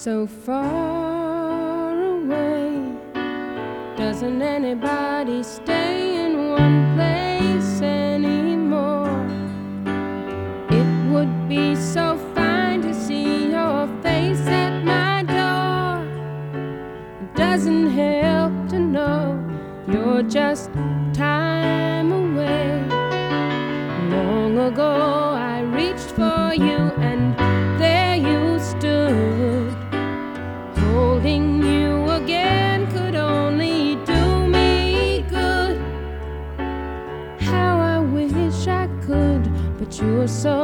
so far away. Doesn't anybody stay in one place anymore? It would be so fine to see your face at my door. It doesn't help to know you're just time away. Long ago I reached for you and there you stood. Holding you again could only do me good. How I wish I could, but you're so